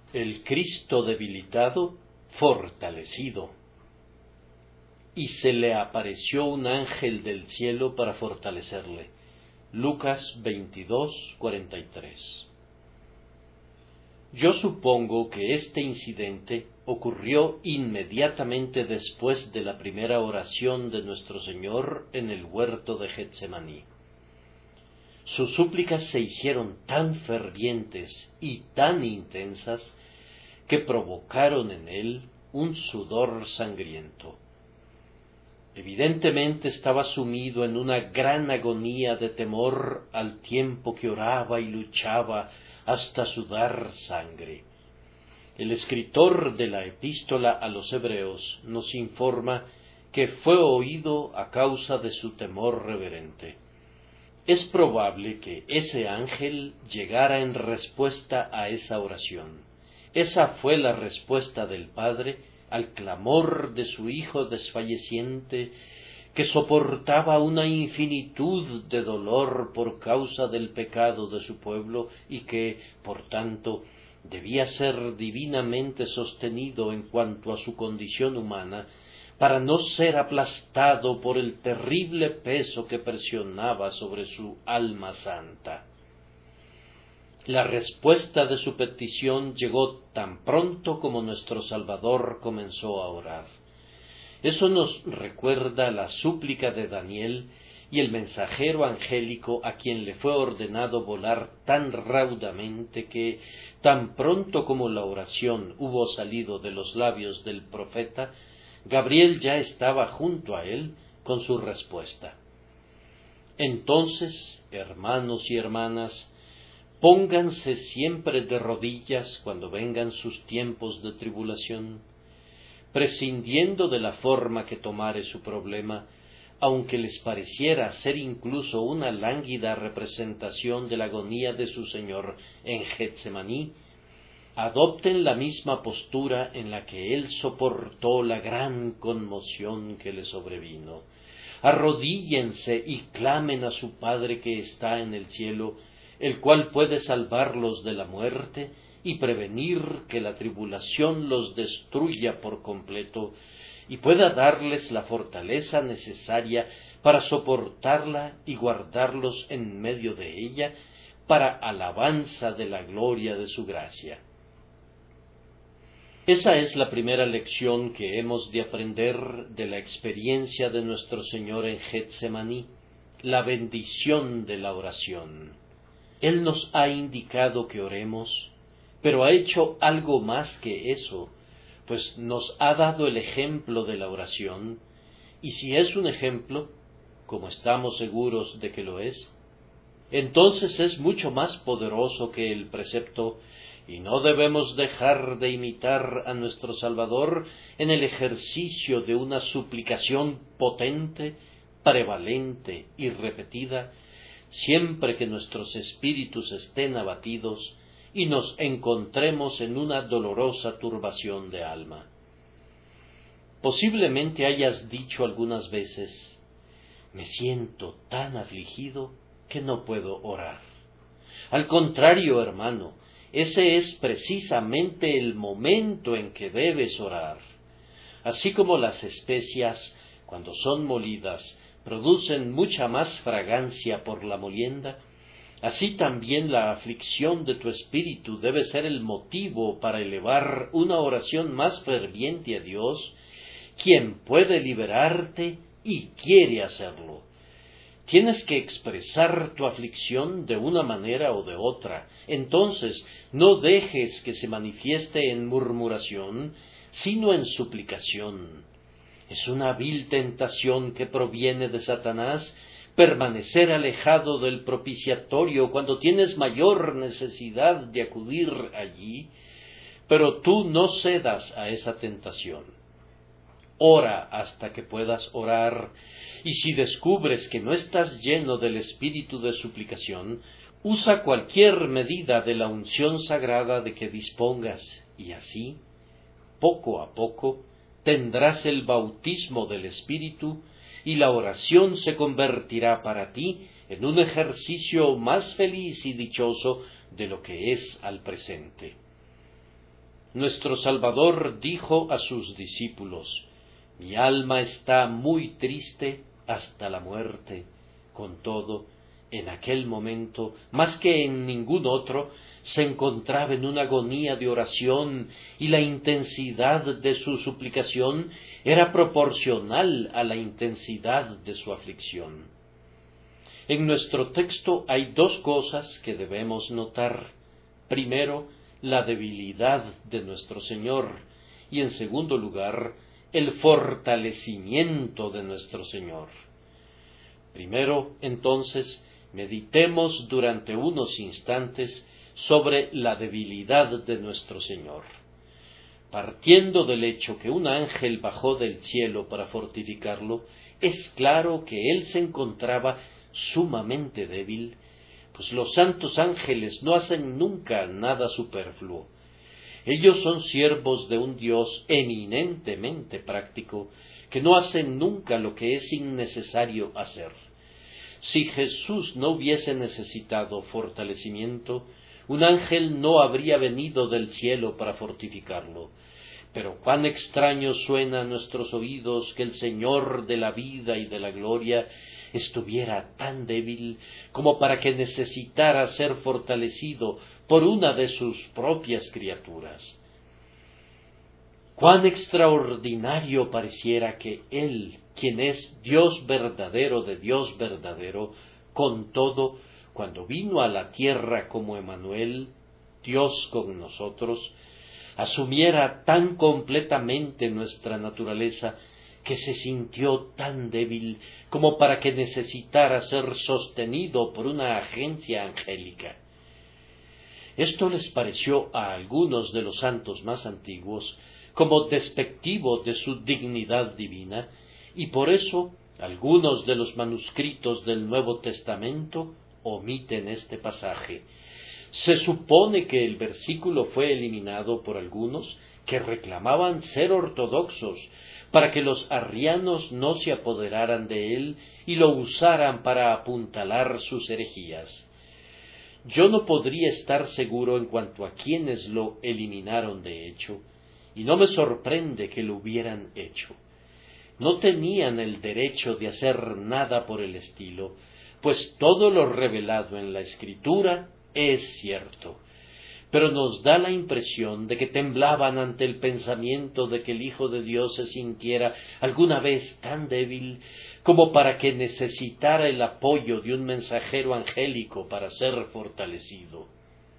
El Cristo debilitado, fortalecido. Y se le apareció un ángel del cielo para fortalecerle. Lucas 22:43. Yo supongo que este incidente ocurrió inmediatamente después de la primera oración de nuestro Señor en el huerto de Getsemaní. Sus súplicas se hicieron tan fervientes y tan intensas que provocaron en él un sudor sangriento. Evidentemente estaba sumido en una gran agonía de temor al tiempo que oraba y luchaba hasta sudar sangre. El escritor de la epístola a los Hebreos nos informa que fue oído a causa de su temor reverente. Es probable que ese ángel llegara en respuesta a esa oración. Esa fue la respuesta del Padre al clamor de su Hijo desfalleciente, que soportaba una infinitud de dolor por causa del pecado de su pueblo y que, por tanto, debía ser divinamente sostenido en cuanto a su condición humana, para no ser aplastado por el terrible peso que presionaba sobre su alma santa. La respuesta de su petición llegó tan pronto como nuestro Salvador comenzó a orar. Eso nos recuerda la súplica de Daniel y el mensajero angélico a quien le fue ordenado volar tan raudamente que, tan pronto como la oración hubo salido de los labios del profeta, Gabriel ya estaba junto a él con su respuesta. Entonces, hermanos y hermanas, pónganse siempre de rodillas cuando vengan sus tiempos de tribulación, prescindiendo de la forma que tomare su problema, aunque les pareciera ser incluso una lánguida representación de la agonía de su Señor en Getsemaní, adopten la misma postura en la que él soportó la gran conmoción que le sobrevino. Arrodíllense y clamen a su Padre que está en el cielo, el cual puede salvarlos de la muerte y prevenir que la tribulación los destruya por completo, y pueda darles la fortaleza necesaria para soportarla y guardarlos en medio de ella, para alabanza de la gloria de su gracia. Esa es la primera lección que hemos de aprender de la experiencia de nuestro Señor en Getsemaní, la bendición de la oración. Él nos ha indicado que oremos, pero ha hecho algo más que eso, pues nos ha dado el ejemplo de la oración, y si es un ejemplo, como estamos seguros de que lo es, entonces es mucho más poderoso que el precepto, y no debemos dejar de imitar a nuestro Salvador en el ejercicio de una suplicación potente, prevalente y repetida, siempre que nuestros espíritus estén abatidos y nos encontremos en una dolorosa turbación de alma. Posiblemente hayas dicho algunas veces: me siento tan afligido que no puedo orar. Al contrario, hermano, ese es precisamente el momento en que debes orar. Así como las especias, cuando son molidas, producen mucha más fragancia por la molienda, así también la aflicción de tu espíritu debe ser el motivo para elevar una oración más ferviente a Dios, quien puede liberarte y quiere hacerlo. Tienes que expresar tu aflicción de una manera o de otra. Entonces, no dejes que se manifieste en murmuración, sino en suplicación. Es una vil tentación que proviene de Satanás permanecer alejado del propiciatorio cuando tienes mayor necesidad de acudir allí, pero tú no cedas a esa tentación. Ora hasta que puedas orar, y si descubres que no estás lleno del espíritu de suplicación, usa cualquier medida de la unción sagrada de que dispongas, y así, poco a poco, tendrás el bautismo del Espíritu, y la oración se convertirá para ti en un ejercicio más feliz y dichoso de lo que es al presente. nuestro Salvador dijo a sus discípulos: «Mi alma está muy triste hasta la muerte». Con todo, en aquel momento, más que en ningún otro, se encontraba en una agonía de oración, y la intensidad de su suplicación era proporcional a la intensidad de su aflicción. En nuestro texto hay dos cosas que debemos notar. Primero, la debilidad de nuestro Señor, y en segundo lugar, el fortalecimiento de nuestro Señor. Primero, entonces, meditemos durante unos instantes sobre la debilidad de nuestro Señor. Partiendo del hecho que un ángel bajó del cielo para fortificarlo, es claro que él se encontraba sumamente débil, pues los santos ángeles no hacen nunca nada superfluo. Ellos son siervos de un Dios eminentemente práctico, que no hacen nunca lo que es innecesario hacer. Si Jesús no hubiese necesitado fortalecimiento, un ángel no habría venido del cielo para fortificarlo. Pero cuán extraño suena a nuestros oídos que el Señor de la vida y de la gloria estuviera tan débil como para que necesitara ser fortalecido por una de sus propias criaturas. Cuán extraordinario pareciera que Él, quien es Dios verdadero de Dios verdadero, con todo, cuando vino a la tierra como Emmanuel, Dios con nosotros, asumiera tan completamente nuestra naturaleza que se sintió tan débil como para que necesitara ser sostenido por una agencia angélica. Esto les pareció a algunos de los santos más antiguos como despectivo de su dignidad divina, y por eso algunos de los manuscritos del Nuevo Testamento omiten este pasaje. Se supone que el versículo fue eliminado por algunos que reclamaban ser ortodoxos, para que los arrianos no se apoderaran de él y lo usaran para apuntalar sus herejías. Yo no podría estar seguro en cuanto a quienes lo eliminaron de hecho, y no me sorprende que lo hubieran hecho. No tenían el derecho de hacer nada por el estilo, pues todo lo revelado en la Escritura es cierto. Pero nos da la impresión de que temblaban ante el pensamiento de que el Hijo de Dios se sintiera alguna vez tan débil como para que necesitara el apoyo de un mensajero angélico para ser fortalecido.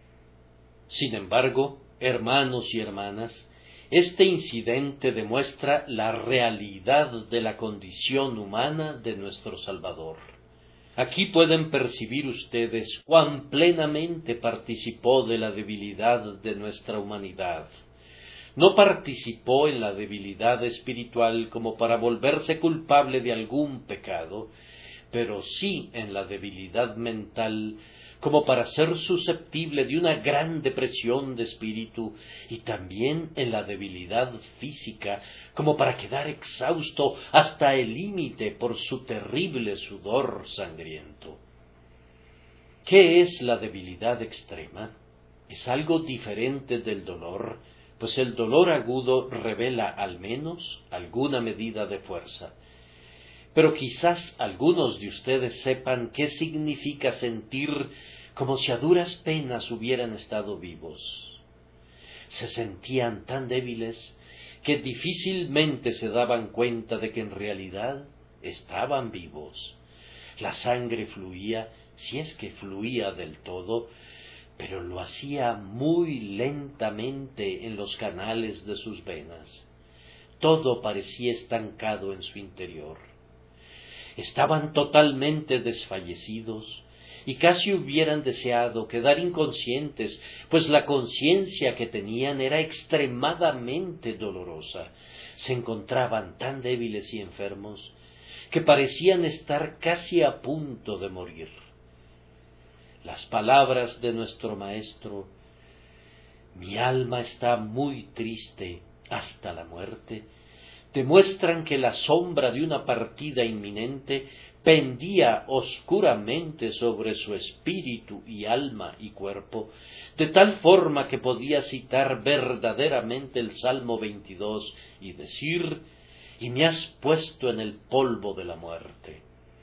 Sin embargo, hermanos y hermanas, este incidente demuestra la realidad de la condición humana de nuestro Salvador. Aquí pueden percibir ustedes cuán plenamente participó de la debilidad de nuestra humanidad. No participó en la debilidad espiritual como para volverse culpable de algún pecado, pero sí en la debilidad mental como para ser susceptible de una gran depresión de espíritu, y también en la debilidad física como para quedar exhausto hasta el límite por su terrible sudor sangriento. ¿Qué es la debilidad extrema? Es algo diferente del dolor, pues el dolor agudo revela al menos alguna medida de fuerza. Pero quizás algunos de ustedes sepan qué significa sentir como si a duras penas hubieran estado vivos. Se sentían tan débiles que difícilmente se daban cuenta de que en realidad estaban vivos. La sangre fluía, si es que fluía del todo, pero lo hacía muy lentamente en los canales de sus venas. Todo parecía estancado en su interior. Estaban totalmente desfallecidos y casi hubieran deseado quedar inconscientes, pues la conciencia que tenían era extremadamente dolorosa. Se encontraban tan débiles y enfermos que parecían estar casi a punto de morir. Las palabras de nuestro Maestro: «Mi alma está muy triste hasta la muerte», demuestran que la sombra de una partida inminente pendía oscuramente sobre su espíritu y alma y cuerpo, de tal forma que podía citar verdaderamente el Salmo 22 y decir: «Y me has puesto en el polvo de la muerte».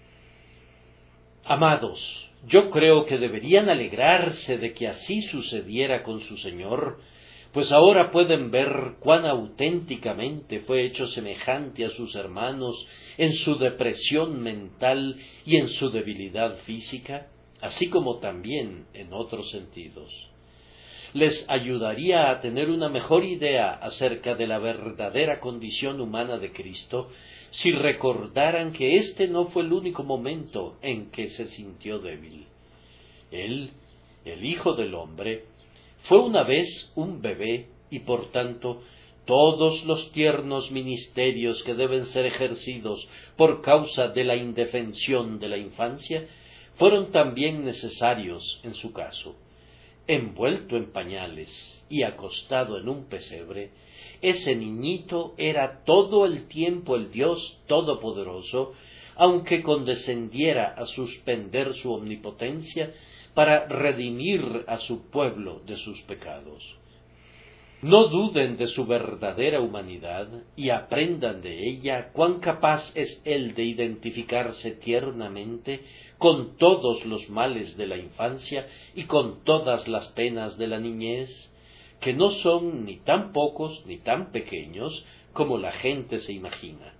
Amados, yo creo que deberían alegrarse de que así sucediera con su Señor, pues ahora pueden ver cuán auténticamente fue hecho semejante a sus hermanos en su depresión mental y en su debilidad física, así como también en otros sentidos. Les ayudaría a tener una mejor idea acerca de la verdadera condición humana de Cristo si recordaran que este no fue el único momento en que se sintió débil. Él, el Hijo del Hombre, fue una vez un bebé y por tanto todos los tiernos ministerios que deben ser ejercidos por causa de la indefensión de la infancia fueron también necesarios en su caso. Envuelto en pañales y acostado en un pesebre, ese niñito era todo el tiempo el Dios Todopoderoso, aunque condescendiera a suspender su omnipotencia para redimir a su pueblo de sus pecados. No duden de su verdadera humanidad y aprendan de ella cuán capaz es él de identificarse tiernamente con todos los males de la infancia y con todas las penas de la niñez, que no son ni tan pocos ni tan pequeños como la gente se imagina.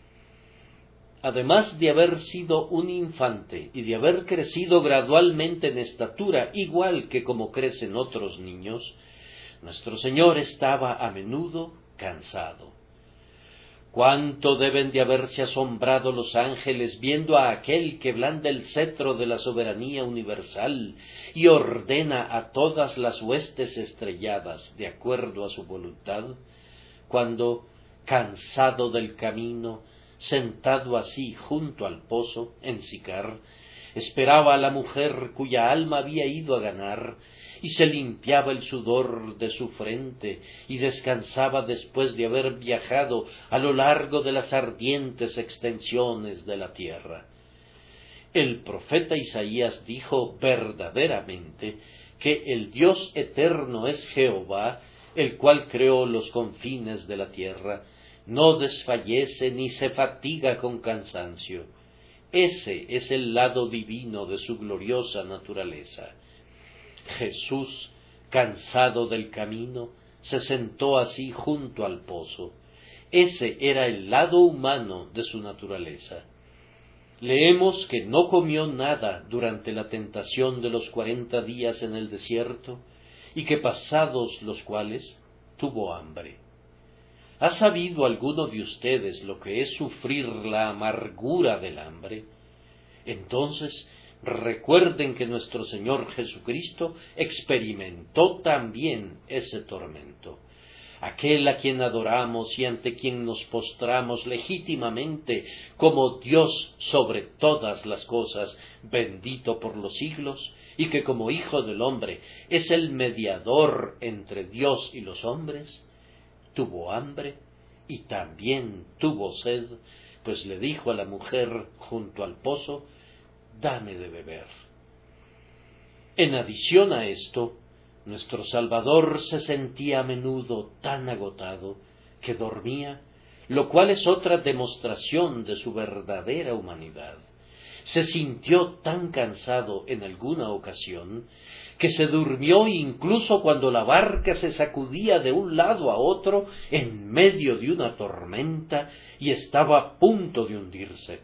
Además de haber sido un infante y de haber crecido gradualmente en estatura, igual que como crecen otros niños, nuestro Señor estaba a menudo cansado. Cuánto deben de haberse asombrado los ángeles viendo a aquel que blanda el cetro de la soberanía universal y ordena a todas las huestes estrelladas de acuerdo a su voluntad, cuando, cansado del camino, sentado así junto al pozo, en Sicar, esperaba a la mujer cuya alma había ido a ganar, y se limpiaba el sudor de su frente, y descansaba después de haber viajado a lo largo de las ardientes extensiones de la tierra. El profeta Isaías dijo verdaderamente que el Dios eterno es Jehová, el cual creó los confines de la tierra, no desfallece ni se fatiga con cansancio. Ese es el lado divino de su gloriosa naturaleza. Jesús, cansado del camino, se sentó así junto al pozo. Ese era el lado humano de su naturaleza. Leemos que no comió nada durante la tentación de los 40 días en el desierto, y que pasados los cuales tuvo hambre. ¿Ha sabido alguno de ustedes lo que es sufrir la amargura del hambre? Entonces, recuerden que nuestro Señor Jesucristo experimentó también ese tormento. Aquel a quien adoramos y ante quien nos postramos legítimamente como Dios sobre todas las cosas, bendito por los siglos, y que como Hijo del Hombre es el mediador entre Dios y los hombres, tuvo hambre y también tuvo sed, pues le dijo a la mujer junto al pozo: «Dame de beber». En adición a esto, nuestro Salvador se sentía a menudo tan agotado que dormía, lo cual es otra demostración de su verdadera humanidad. Se sintió tan cansado en alguna ocasión que se durmió incluso cuando la barca se sacudía de un lado a otro en medio de una tormenta y estaba a punto de hundirse.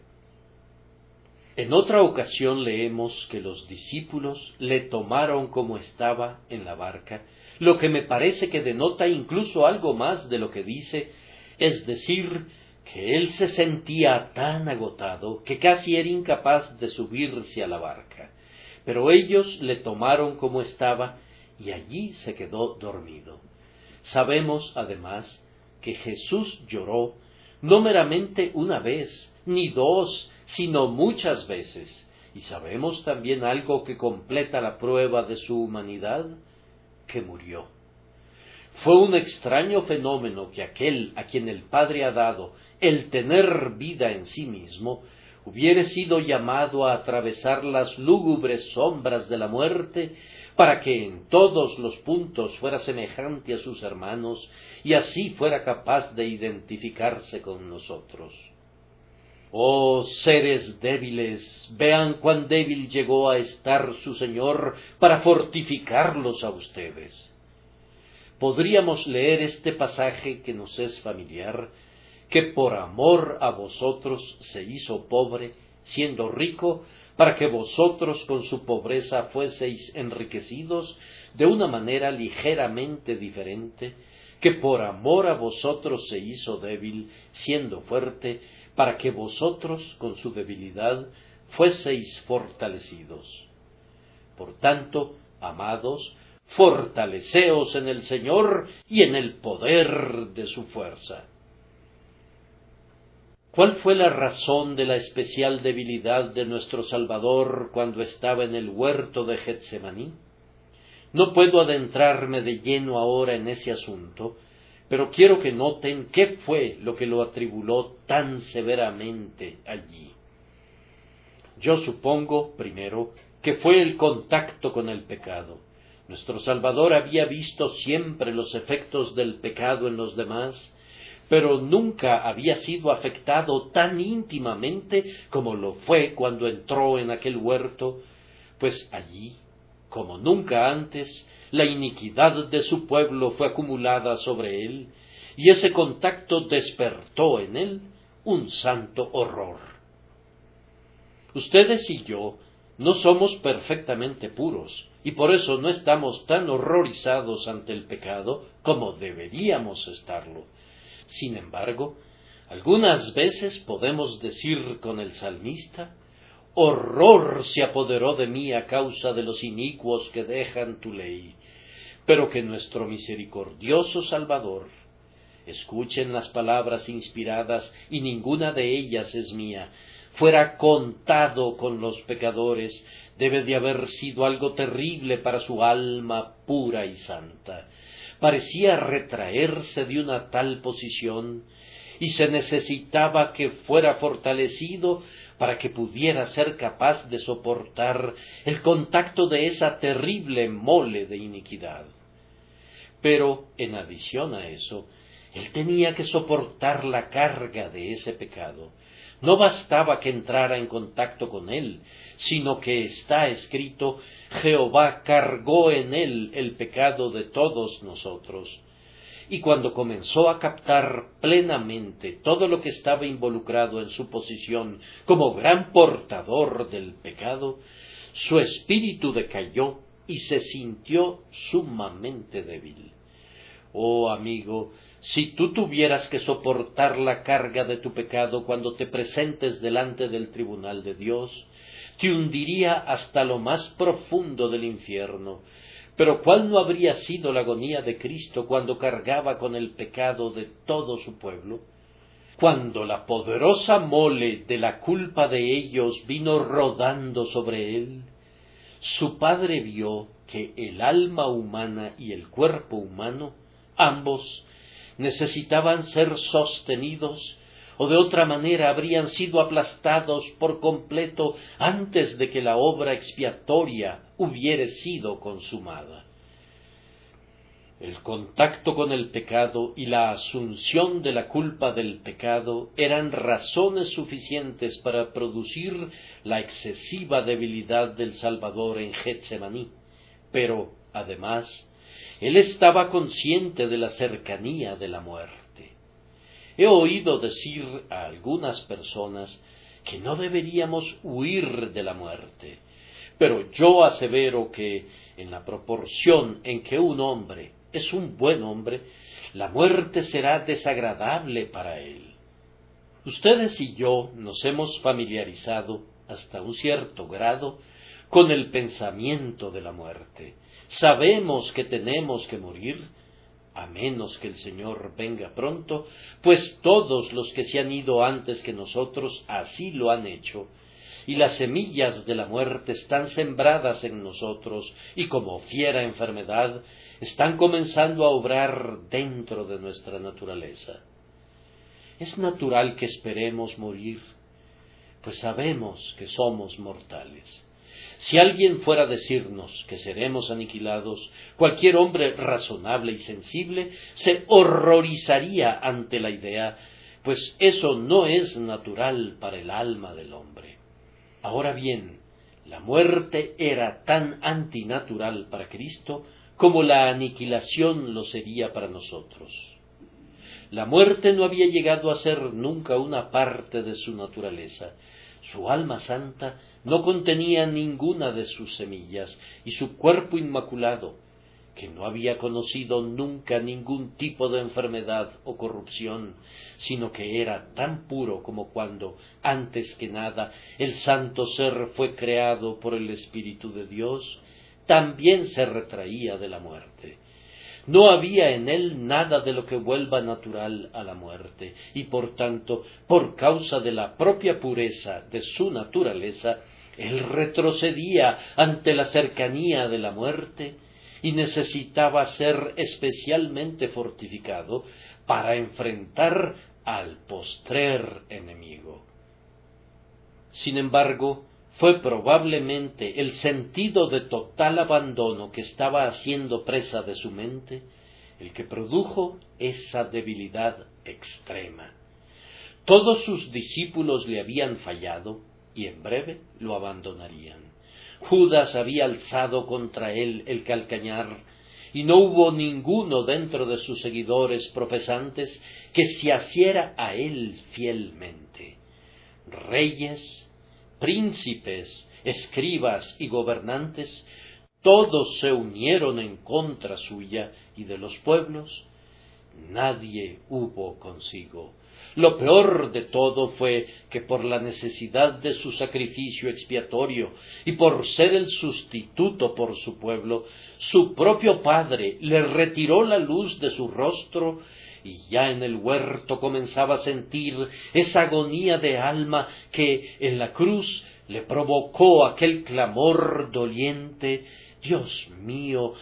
En otra ocasión leemos que los discípulos le tomaron como estaba en la barca, lo que me parece que denota incluso algo más de lo que dice, es decir, que él se sentía tan agotado que casi era incapaz de subirse a la barca, pero ellos le tomaron como estaba y allí se quedó dormido. Sabemos, además, que Jesús lloró no meramente una vez, ni dos, sino muchas veces, y sabemos también algo que completa la prueba de su humanidad, que murió. Fue un extraño fenómeno que aquel a quien el Padre ha dado el tener vida en sí mismo, hubiere sido llamado a atravesar las lúgubres sombras de la muerte, para que en todos los puntos fuera semejante a sus hermanos, y así fuera capaz de identificarse con nosotros. Oh seres débiles, vean cuán débil llegó a estar su Señor para fortificarlos a ustedes. Podríamos leer este pasaje que nos es familiar, que por amor a vosotros se hizo pobre, siendo rico, para que vosotros con su pobreza fueseis enriquecidos de una manera ligeramente diferente, que por amor a vosotros se hizo débil, siendo fuerte, para que vosotros con su debilidad fueseis fortalecidos. Por tanto, amados, fortaleceos en el Señor y en el poder de su fuerza. ¿Cuál fue la razón de la especial debilidad de nuestro Salvador cuando estaba en el huerto de Getsemaní? No puedo adentrarme de lleno ahora en ese asunto, pero quiero que noten qué fue lo que lo atribuló tan severamente allí. Yo supongo, primero, que fue el contacto con el pecado. Nuestro Salvador había visto siempre los efectos del pecado en los demás, pero nunca había sido afectado tan íntimamente como lo fue cuando entró en aquel huerto, pues allí, como nunca antes, la iniquidad de su pueblo fue acumulada sobre él, y ese contacto despertó en él un santo horror. Ustedes y yo no somos perfectamente puros, y por eso no estamos tan horrorizados ante el pecado como deberíamos estarlo. Sin embargo, algunas veces podemos decir con el salmista: horror se apoderó de mí a causa de los inicuos que dejan tu ley. Pero que nuestro misericordioso Salvador, escuchen las palabras inspiradas, y ninguna de ellas es mía, fuera contado con los pecadores, debe de haber sido algo terrible para su alma pura y santa. Parecía retraerse de una tal posición, y se necesitaba que fuera fortalecido para que pudiera ser capaz de soportar el contacto de esa terrible mole de iniquidad. Pero, en adición a eso, él tenía que soportar la carga de ese pecado. No bastaba que entrara en contacto con él, sino que está escrito: Jehová cargó en él el pecado de todos nosotros. Y cuando comenzó a captar plenamente todo lo que estaba involucrado en su posición como gran portador del pecado, su espíritu decayó y se sintió sumamente débil. Oh amigo, si tú tuvieras que soportar la carga de tu pecado cuando te presentes delante del tribunal de Dios, te hundiría hasta lo más profundo del infierno. Pero ¿cuál no habría sido la agonía de Cristo cuando cargaba con el pecado de todo su pueblo? Cuando la poderosa mole de la culpa de ellos vino rodando sobre él, su Padre vio que el alma humana y el cuerpo humano, ambos, necesitaban ser sostenidos, o de otra manera habrían sido aplastados por completo antes de que la obra expiatoria hubiere sido consumada. El contacto con el pecado y la asunción de la culpa del pecado eran razones suficientes para producir la excesiva debilidad del Salvador en Getsemaní, pero, además, él estaba consciente de la cercanía de la muerte. He oído decir a algunas personas que no deberíamos huir de la muerte, pero yo asevero que, en la proporción en que un hombre es un buen hombre, la muerte será desagradable para él. Ustedes y yo nos hemos familiarizado, hasta un cierto grado, con el pensamiento de la muerte. Sabemos que tenemos que morir, a menos que el Señor venga pronto, pues todos los que se han ido antes que nosotros así lo han hecho, y las semillas de la muerte están sembradas en nosotros, y como fiera enfermedad están comenzando a obrar dentro de nuestra naturaleza. Es natural que esperemos morir, pues sabemos que somos mortales. Si alguien fuera a decirnos que seremos aniquilados, cualquier hombre razonable y sensible se horrorizaría ante la idea, pues eso no es natural para el alma del hombre. Ahora bien, la muerte era tan antinatural para Cristo como la aniquilación lo sería para nosotros. La muerte no había llegado a ser nunca una parte de su naturaleza. Su alma santa no contenía ninguna de sus semillas, y su cuerpo inmaculado, que no había conocido nunca ningún tipo de enfermedad o corrupción, sino que era tan puro como cuando, antes que nada, el santo ser fue creado por el Espíritu de Dios, también se retraía de la muerte. No había en él nada de lo que vuelva natural a la muerte, y por tanto, por causa de la propia pureza de su naturaleza, él retrocedía ante la cercanía de la muerte, y necesitaba ser especialmente fortificado para enfrentar al postrer enemigo. Sin embargo, fue probablemente el sentido de total abandono que estaba haciendo presa de su mente el que produjo esa debilidad extrema. Todos sus discípulos le habían fallado y en breve lo abandonarían. Judas había alzado contra él el calcañar, y no hubo ninguno dentro de sus seguidores profesantes que se asiera a él fielmente. Reyes, príncipes, escribas y gobernantes, todos se unieron en contra suya, y de los pueblos nadie hubo consigo. Lo peor de todo fue que por la necesidad de su sacrificio expiatorio y por ser el sustituto por su pueblo, su propio padre le retiró la luz de su rostro, y ya en el huerto comenzaba a sentir esa agonía de alma que en la cruz le provocó aquel clamor doliente: Dios mío,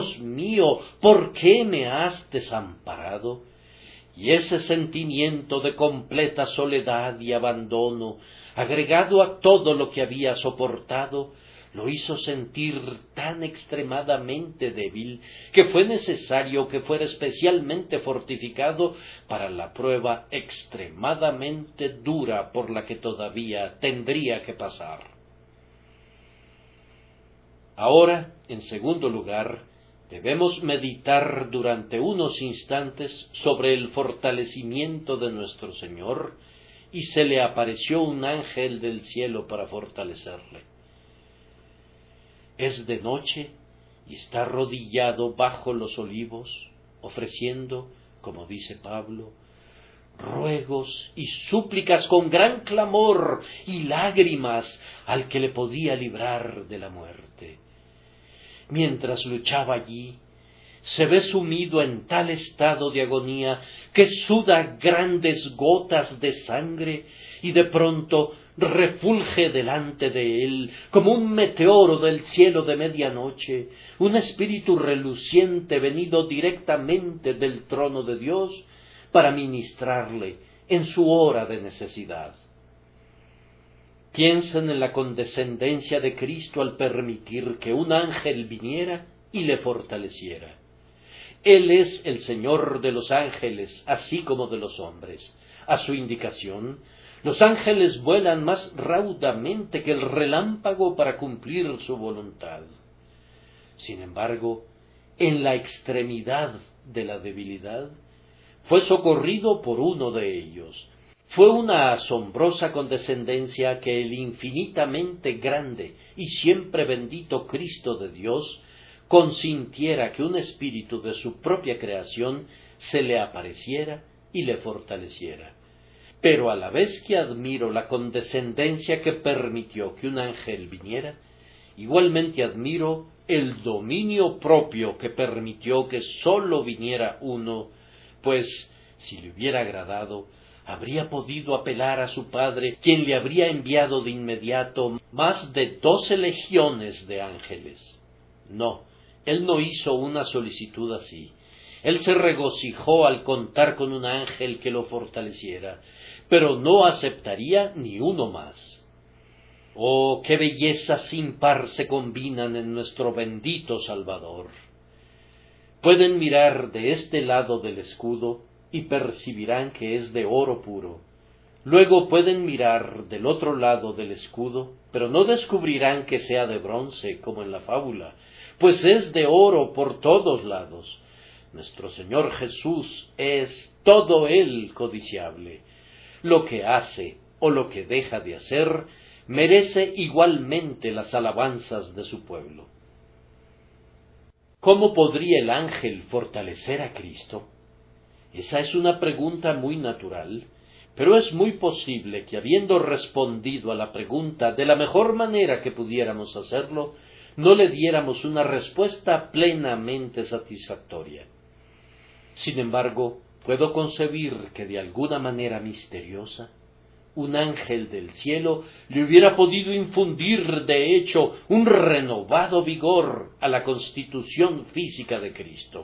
¿por qué me has desamparado? Y ese sentimiento de completa soledad y abandono, agregado a todo lo que había soportado, lo hizo sentir tan extremadamente débil que fue necesario que fuera especialmente fortificado para la prueba extremadamente dura por la que todavía tendría que pasar. Ahora, en segundo lugar, debemos meditar durante unos instantes sobre el fortalecimiento de nuestro Señor, y se le apareció un ángel del cielo para fortalecerle. Es de noche y está arrodillado bajo los olivos, ofreciendo, como dice Pablo, ruegos y súplicas con gran clamor y lágrimas al que le podía librar de la muerte. Mientras luchaba allí, se ve sumido en tal estado de agonía que suda grandes gotas de sangre, y de pronto refulge delante de él, como un meteoro del cielo de medianoche, un espíritu reluciente venido directamente del trono de Dios para ministrarle en su hora de necesidad. Piensen en la condescendencia de Cristo al permitir que un ángel viniera y le fortaleciera. Él es el Señor de los ángeles, así como de los hombres. A su indicación, los ángeles vuelan más raudamente que el relámpago para cumplir su voluntad. Sin embargo, en la extremidad de la debilidad, fue socorrido por uno de ellos. Fue una asombrosa condescendencia que el infinitamente grande y siempre bendito Cristo de Dios consintiera que un espíritu de su propia creación se le apareciera y le fortaleciera. Pero a la vez que admiro la condescendencia que permitió que un ángel viniera, igualmente admiro el dominio propio que permitió que sólo viniera uno, pues si le hubiera agradado, habría podido apelar a su padre, quien le habría enviado de inmediato más de 12 legiones de ángeles. No, Él no hizo una solicitud así. Él se regocijó al contar con un ángel que lo fortaleciera, pero no aceptaría ni uno más. Oh, qué bellezas sin par se combinan en nuestro bendito Salvador. Pueden mirar de este lado del escudo y percibirán que es de oro puro. Luego pueden mirar del otro lado del escudo, pero no descubrirán que sea de bronce, como en la fábula, pues es de oro por todos lados. Nuestro Señor Jesús es todo Él codiciable. Lo que hace o lo que deja de hacer merece igualmente las alabanzas de su pueblo. ¿Cómo podría el ángel fortalecer a Cristo? Esa es una pregunta muy natural, pero es muy posible que, habiendo respondido a la pregunta de la mejor manera que pudiéramos hacerlo, no le diéramos una respuesta plenamente satisfactoria. Sin embargo, puedo concebir que de alguna manera misteriosa, un ángel del cielo le hubiera podido infundir, de hecho, un renovado vigor a la constitución física de Cristo.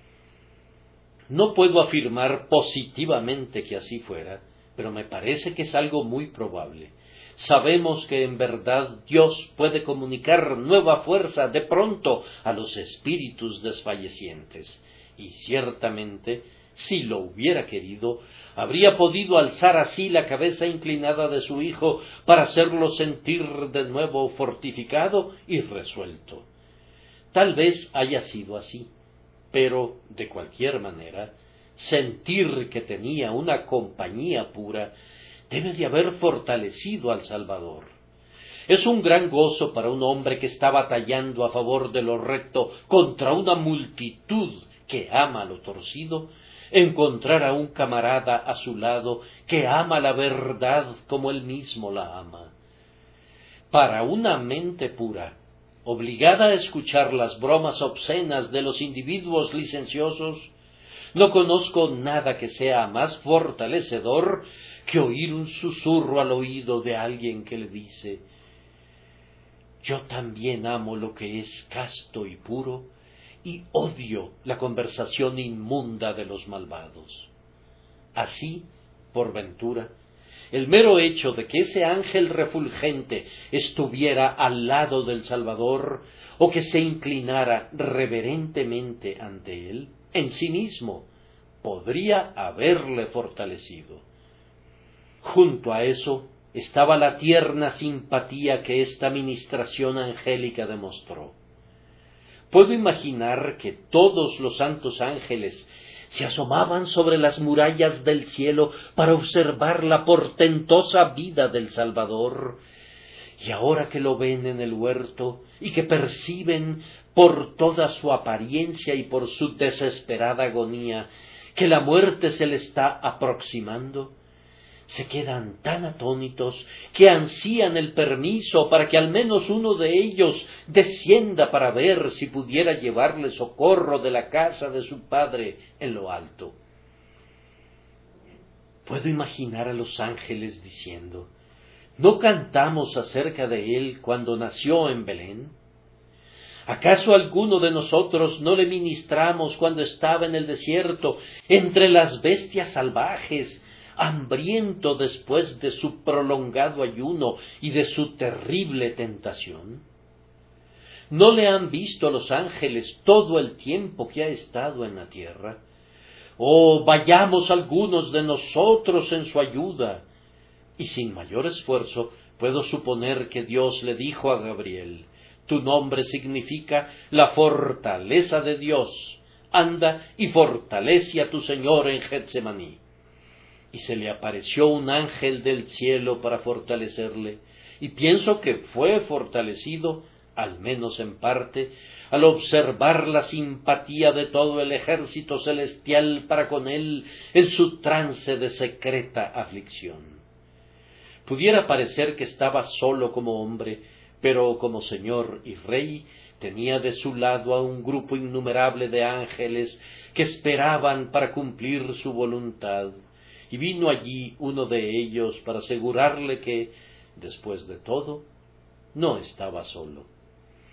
No puedo afirmar positivamente que así fuera, pero me parece que es algo muy probable. Sabemos que en verdad Dios puede comunicar nueva fuerza de pronto a los espíritus desfallecientes, y ciertamente, si lo hubiera querido, habría podido alzar así la cabeza inclinada de su Hijo para hacerlo sentir de nuevo fortificado y resuelto. Tal vez haya sido así, pero, de cualquier manera, sentir que tenía una compañía pura debe de haber fortalecido al Salvador. Es un gran gozo para un hombre que está batallando a favor de lo recto contra una multitud que ama lo torcido, encontrar a un camarada a su lado que ama la verdad como él mismo la ama. Para una mente pura, obligada a escuchar las bromas obscenas de los individuos licenciosos, no conozco nada que sea más fortalecedor que oír un susurro al oído de alguien que le dice: yo también amo lo que es casto y puro, y odio la conversación inmunda de los malvados. Así, por ventura, el mero hecho de que ese ángel refulgente estuviera al lado del Salvador, o que se inclinara reverentemente ante él, en sí mismo, podría haberle fortalecido. Junto a eso estaba la tierna simpatía que esta ministración angélica demostró. Puedo imaginar que todos los santos ángeles se asomaban sobre las murallas del cielo para observar la portentosa vida del Salvador, y ahora que lo ven en el huerto y que perciben por toda su apariencia y por su desesperada agonía que la muerte se le está aproximando, se quedan tan atónitos que ansían el permiso para que al menos uno de ellos descienda para ver si pudiera llevarle socorro de la casa de su padre en lo alto. Puedo imaginar a los ángeles diciendo: ¿no cantamos acerca de él cuando nació en Belén? ¿Acaso alguno de nosotros no le ministramos cuando estaba en el desierto, entre las bestias salvajes, hambriento después de su prolongado ayuno y de su terrible tentación? ¿No le han visto a los ángeles todo el tiempo que ha estado en la tierra? Oh, vayamos algunos de nosotros en su ayuda. Y sin mayor esfuerzo puedo suponer que Dios le dijo a Gabriel: tu nombre significa la fortaleza de Dios. Anda y fortalece a tu Señor en Getsemaní. Y se le apareció un ángel del cielo para fortalecerle, y pienso que fue fortalecido, al menos en parte, al observar la simpatía de todo el ejército celestial para con él en su trance de secreta aflicción. Pudiera parecer que estaba solo como hombre, pero como Señor y Rey tenía de su lado a un grupo innumerable de ángeles que esperaban para cumplir su voluntad, y vino allí uno de ellos para asegurarle que, después de todo, no estaba solo.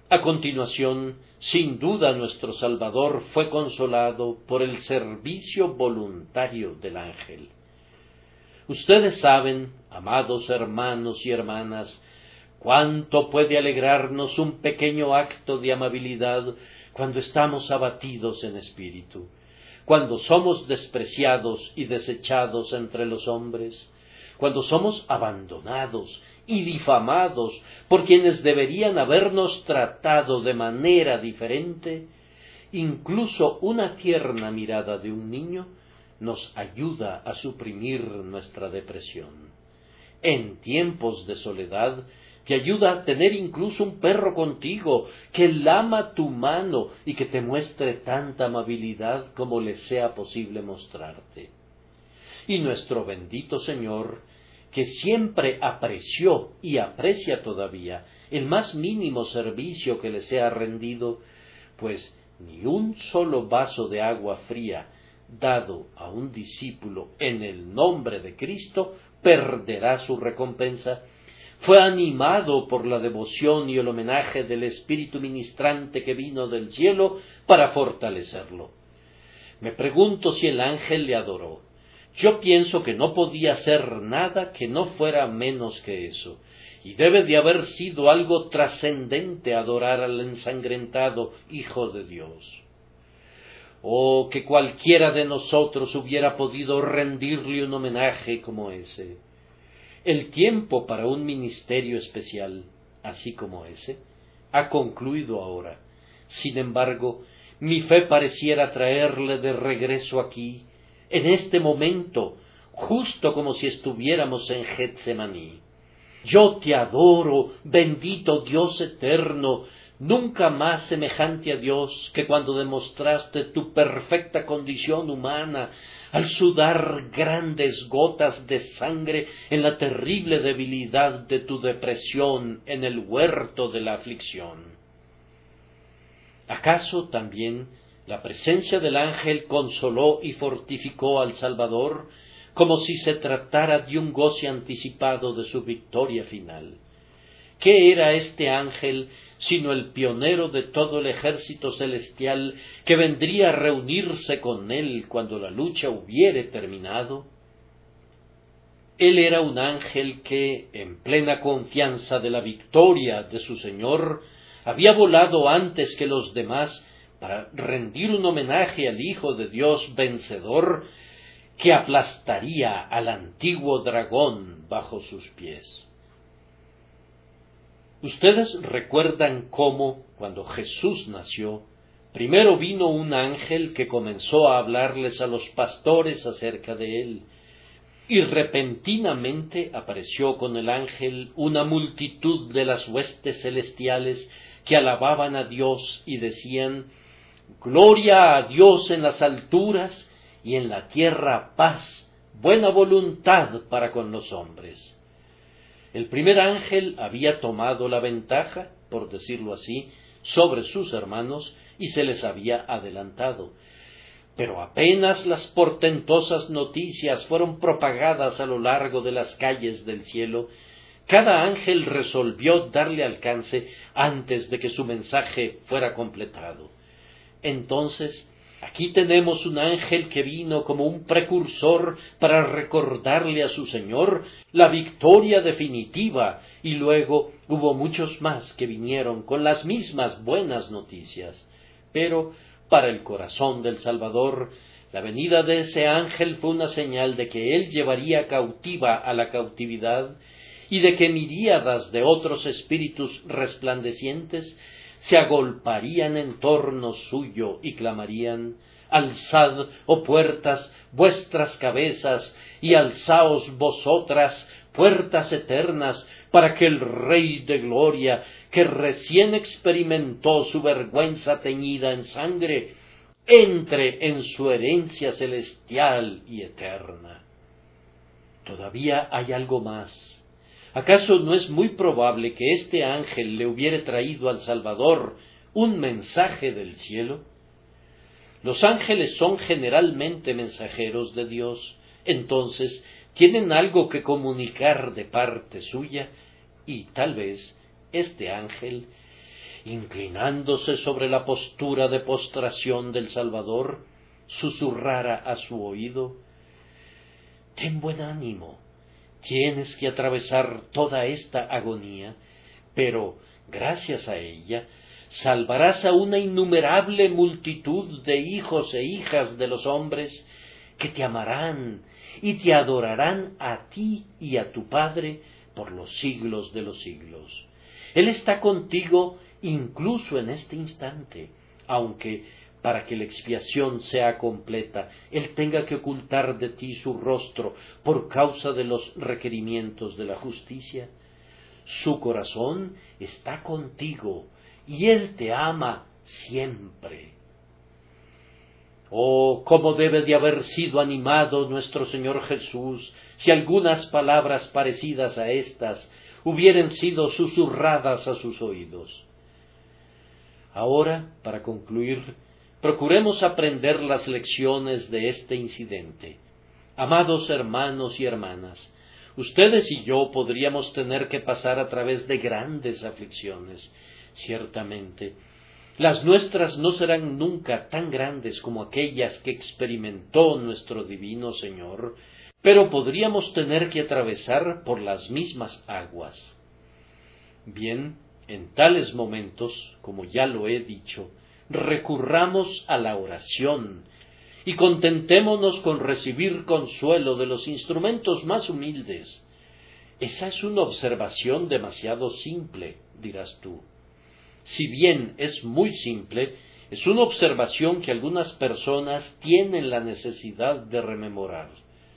A continuación, sin duda nuestro Salvador fue consolado por el servicio voluntario del ángel. Ustedes saben, amados hermanos y hermanas, cuánto puede alegrarnos un pequeño acto de amabilidad cuando estamos abatidos en espíritu, cuando somos despreciados y desechados entre los hombres, cuando somos abandonados y difamados por quienes deberían habernos tratado de manera diferente. Incluso una tierna mirada de un niño nos ayuda a suprimir nuestra depresión. En tiempos de soledad, te ayuda a tener incluso un perro contigo que lama tu mano y que te muestre tanta amabilidad como le sea posible mostrarte. Y nuestro bendito Señor, que siempre apreció y aprecia todavía el más mínimo servicio que le sea rendido, pues ni un solo vaso de agua fría dado a un discípulo en el nombre de Cristo perderá su recompensa, fue animado por la devoción y el homenaje del Espíritu ministrante que vino del cielo para fortalecerlo. Me pregunto si el ángel le adoró. Yo pienso que no podía ser nada que no fuera menos que eso, y debe de haber sido algo trascendente adorar al ensangrentado Hijo de Dios. Oh, que cualquiera de nosotros hubiera podido rendirle un homenaje como ese. El tiempo para un ministerio especial, así como ese, ha concluido ahora. Sin embargo, mi fe pareciera traerle de regreso aquí, en este momento, justo como si estuviéramos en Getsemaní. Yo te adoro, bendito Dios eterno, nunca más semejante a Dios que cuando demostraste tu perfecta condición humana al sudar grandes gotas de sangre en la terrible debilidad de tu depresión en el huerto de la aflicción. ¿Acaso también la presencia del ángel consoló y fortificó al Salvador como si se tratara de un goce anticipado de su victoria final? ¿Qué era este ángel sino el pionero de todo el ejército celestial que vendría a reunirse con él cuando la lucha hubiere terminado? Él era un ángel que, en plena confianza de la victoria de su Señor, había volado antes que los demás para rendir un homenaje al Hijo de Dios vencedor que aplastaría al antiguo dragón bajo sus pies. Ustedes recuerdan cómo, cuando Jesús nació, primero vino un ángel que comenzó a hablarles a los pastores acerca de él, y repentinamente apareció con el ángel una multitud de las huestes celestiales que alababan a Dios y decían: «Gloria a Dios en las alturas y en la tierra paz, buena voluntad para con los hombres». El primer ángel había tomado la ventaja, por decirlo así, sobre sus hermanos y se les había adelantado. Pero apenas las portentosas noticias fueron propagadas a lo largo de las calles del cielo, cada ángel resolvió darle alcance antes de que su mensaje fuera completado. Entonces, aquí tenemos un ángel que vino como un precursor para recordarle a su Señor la victoria definitiva, y luego hubo muchos más que vinieron con las mismas buenas noticias. Pero, para el corazón del Salvador, la venida de ese ángel fue una señal de que él llevaría cautiva a la cautividad y de que miríadas de otros espíritus resplandecientes se agolparían en torno suyo y clamarían: «Alzad, oh puertas, vuestras cabezas, y alzaos vosotras, puertas eternas, para que el Rey de Gloria, que recién experimentó su vergüenza teñida en sangre, entre en su herencia celestial y eterna». Todavía hay algo más. ¿Acaso no es muy probable que este ángel le hubiere traído al Salvador un mensaje del cielo? Los ángeles son generalmente mensajeros de Dios, entonces tienen algo que comunicar de parte suya, y tal vez este ángel, inclinándose sobre la postura de postración del Salvador, susurrara a su oído: «Ten buen ánimo, tienes que atravesar toda esta agonía, pero, gracias a ella, salvarás a una innumerable multitud de hijos e hijas de los hombres que te amarán y te adorarán a ti y a tu Padre por los siglos de los siglos. Él está contigo incluso en este instante, aunque para que la expiación sea completa, Él tenga que ocultar de ti su rostro por causa de los requerimientos de la justicia. Su corazón está contigo y Él te ama siempre». Oh, cómo debe de haber sido animado nuestro Señor Jesús si algunas palabras parecidas a estas hubieran sido susurradas a sus oídos. Ahora, para concluir, procuremos aprender las lecciones de este incidente. Amados hermanos y hermanas, ustedes y yo podríamos tener que pasar a través de grandes aflicciones, ciertamente. Las nuestras no serán nunca tan grandes como aquellas que experimentó nuestro divino Señor, pero podríamos tener que atravesar por las mismas aguas. Bien, en tales momentos, como ya lo he dicho, recurramos a la oración y contentémonos con recibir consuelo de los instrumentos más humildes. Esa es una observación demasiado simple, dirás tú. Si bien es muy simple, es una observación que algunas personas tienen la necesidad de rememorar.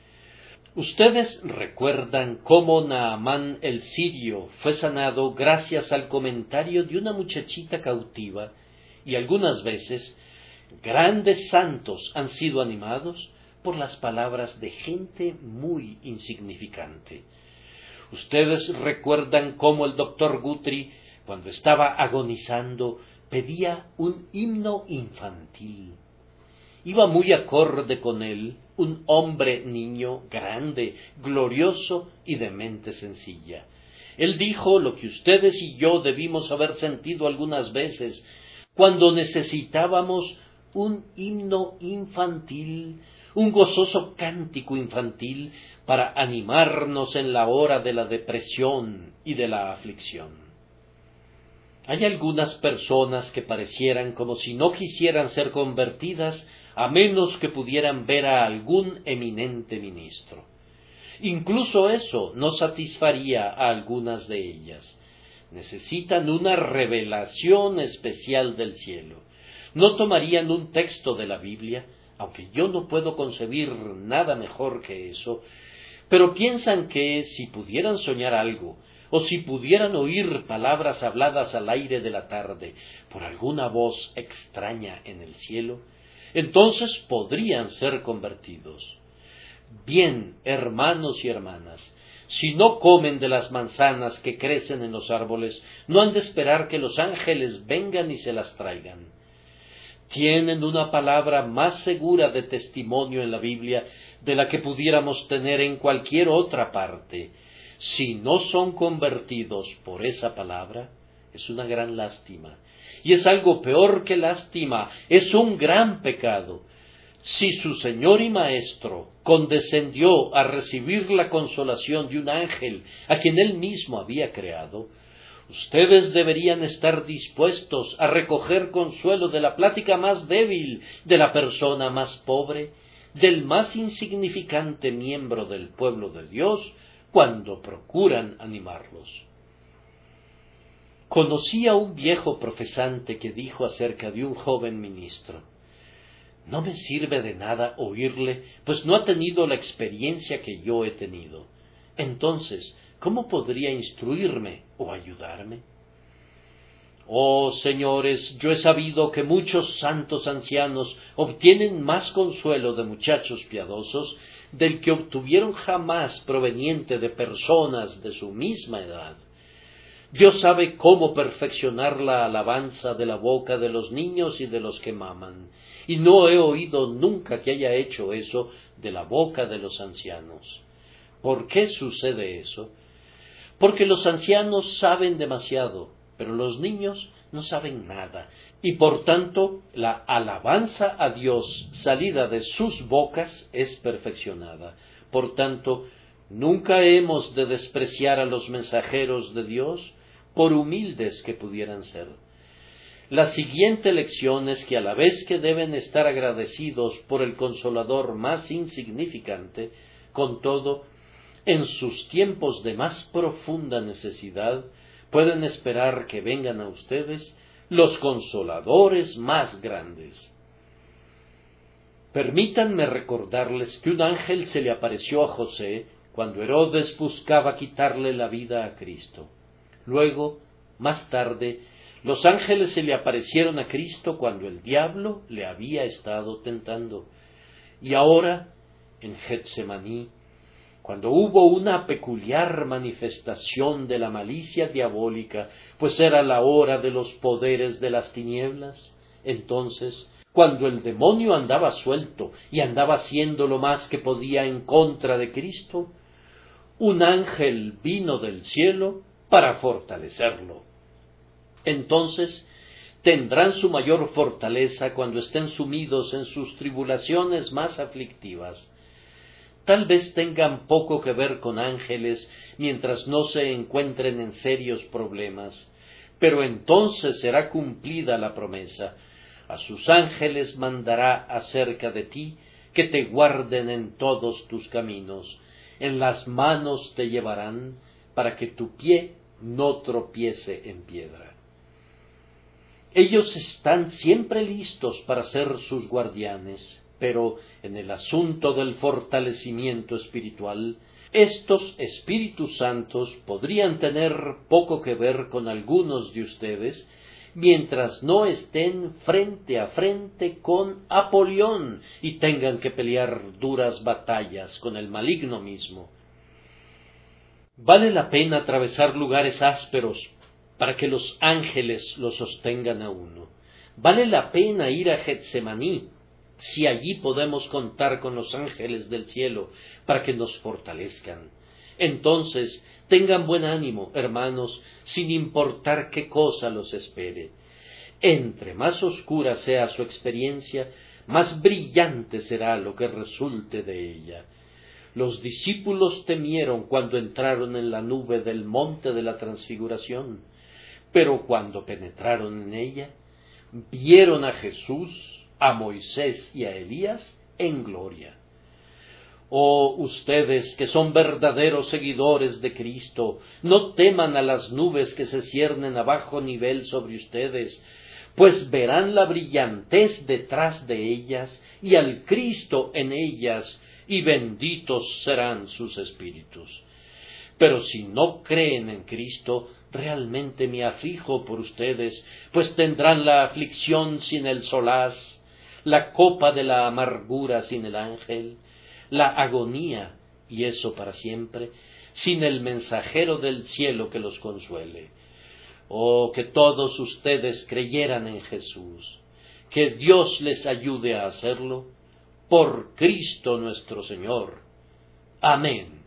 Ustedes recuerdan cómo Naamán el sirio fue sanado gracias al comentario de una muchachita cautiva, y algunas veces grandes santos han sido animados por las palabras de gente muy insignificante. Ustedes recuerdan cómo el doctor Guthrie, cuando estaba agonizando, pedía un himno infantil. Iba muy acorde con él un hombre niño grande, glorioso y de mente sencilla. Él dijo lo que ustedes y yo debimos haber sentido algunas veces cuando necesitábamos un himno infantil, un gozoso cántico infantil para animarnos en la hora de la depresión y de la aflicción. Hay algunas personas que parecieran como si no quisieran ser convertidas a menos que pudieran ver a algún eminente ministro. Incluso eso no satisfaría a algunas de ellas. Necesitan una revelación especial del cielo. No tomarían un texto de la Biblia, aunque yo no puedo concebir nada mejor que eso, pero piensan que si pudieran soñar algo, o si pudieran oír palabras habladas al aire de la tarde por alguna voz extraña en el cielo, entonces podrían ser convertidos. Bien, hermanos y hermanas, si no comen de las manzanas que crecen en los árboles, no han de esperar que los ángeles vengan y se las traigan. Tienen una palabra más segura de testimonio en la Biblia de la que pudiéramos tener en cualquier otra parte. Si no son convertidos por esa palabra, es una gran lástima. Y es algo peor que lástima, es un gran pecado. Si su Señor y Maestro condescendió a recibir la consolación de un ángel a quien Él mismo había creado, ustedes deberían estar dispuestos a recoger consuelo de la plática más débil, de la persona más pobre, del más insignificante miembro del pueblo de Dios, cuando procuran animarlos. Conocí a un viejo profesante que dijo acerca de un joven ministro: «No me sirve de nada oírle, pues no ha tenido la experiencia que yo he tenido. Entonces, ¿cómo podría instruirme o ayudarme?» Oh, señores, yo he sabido que muchos santos ancianos obtienen más consuelo de muchachos piadosos del que obtuvieron jamás proveniente de personas de su misma edad. Dios sabe cómo perfeccionar la alabanza de la boca de los niños y de los que maman, y no he oído nunca que haya hecho eso de la boca de los ancianos. ¿Por qué sucede eso? Porque los ancianos saben demasiado, pero los niños no saben nada, y por tanto la alabanza a Dios salida de sus bocas es perfeccionada. Por tanto, nunca hemos de despreciar a los mensajeros de Dios, por humildes que pudieran ser. La siguiente lección es que a la vez que deben estar agradecidos por el consolador más insignificante, con todo, en sus tiempos de más profunda necesidad, pueden esperar que vengan a ustedes los consoladores más grandes. Permítanme recordarles que un ángel se le apareció a José cuando Herodes buscaba quitarle la vida a Cristo. Luego, más tarde, los ángeles se le aparecieron a Cristo cuando el diablo le había estado tentando. Y ahora, en Getsemaní, cuando hubo una peculiar manifestación de la malicia diabólica, pues era la hora de los poderes de las tinieblas, entonces, cuando el demonio andaba suelto y andaba haciendo lo más que podía en contra de Cristo, un ángel vino del cielo para fortalecerlo. Entonces tendrán su mayor fortaleza cuando estén sumidos en sus tribulaciones más aflictivas. Tal vez tengan poco que ver con ángeles mientras no se encuentren en serios problemas, pero entonces será cumplida la promesa. A sus ángeles mandará acerca de ti que te guarden en todos tus caminos. En las manos te llevarán para que tu pie no tropiece en piedra. Ellos están siempre listos para ser sus guardianes, pero en el asunto del fortalecimiento espiritual, estos Espíritus Santos podrían tener poco que ver con algunos de ustedes, mientras no estén frente a frente con Apolión y tengan que pelear duras batallas con el maligno mismo. Vale la pena atravesar lugares ásperos para que los ángeles lo sostengan a uno. Vale la pena ir a Getsemaní, si allí podemos contar con los ángeles del cielo para que nos fortalezcan. Entonces, tengan buen ánimo, hermanos, sin importar qué cosa los espere. Entre más oscura sea su experiencia, más brillante será lo que resulte de ella. Los discípulos temieron cuando entraron en la nube del monte de la transfiguración, pero cuando penetraron en ella, vieron a Jesús, a Moisés y a Elías en gloria. Oh, ustedes que son verdaderos seguidores de Cristo, no teman a las nubes que se ciernen a bajo nivel sobre ustedes, pues verán la brillantez detrás de ellas y al Cristo en ellas, y benditos serán sus espíritus. Pero si no creen en Cristo, realmente me aflijo por ustedes, pues tendrán la aflicción sin el solaz, la copa de la amargura sin el ángel, la agonía, y eso para siempre, sin el mensajero del cielo que los consuele. Oh, que todos ustedes creyeran en Jesús, que Dios les ayude a hacerlo, por Cristo nuestro Señor. Amén.